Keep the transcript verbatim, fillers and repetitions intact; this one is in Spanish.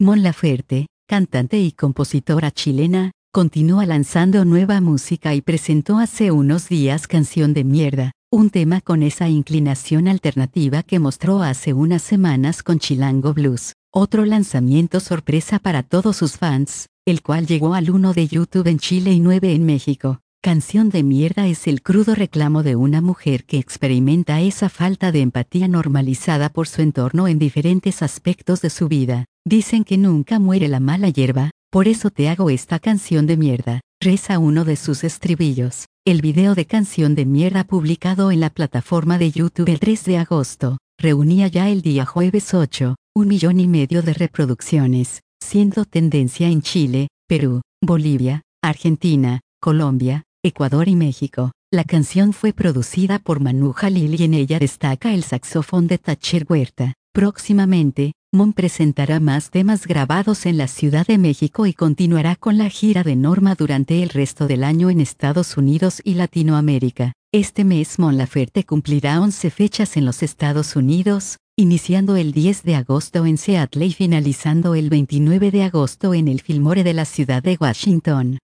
Mon Laferte, cantante y compositora chilena, continúa lanzando nueva música y presentó hace unos días Canción de Mierda, un tema con esa inclinación alternativa que mostró hace unas semanas con Chilango Blues, otro lanzamiento sorpresa para todos sus fans, el cual llegó al uno de YouTube en Chile y nueve en México. Canción de Mierda es el crudo reclamo de una mujer que experimenta esa falta de empatía normalizada por su entorno en diferentes aspectos de su vida. Dicen que nunca muere la mala hierba, por eso te hago esta canción de mierda, reza uno de sus estribillos. El video de Canción de Mierda publicado en la plataforma de YouTube el tres de agosto, reunía ya el día jueves ocho, un millón y medio de reproducciones, siendo tendencia en Chile, Perú, Bolivia, Argentina, Colombia, Ecuador y México. La canción fue producida por Manu Jalil y en ella destaca el saxofón de Thatcher Huerta. Próximamente, Mon presentará más temas grabados en la Ciudad de México y continuará con la gira de Norma durante el resto del año en Estados Unidos y Latinoamérica. Este mes Mon Laferte cumplirá once fechas en los Estados Unidos, iniciando el diez de agosto en Seattle y finalizando el veintinueve de agosto en el Fillmore de la ciudad de Washington.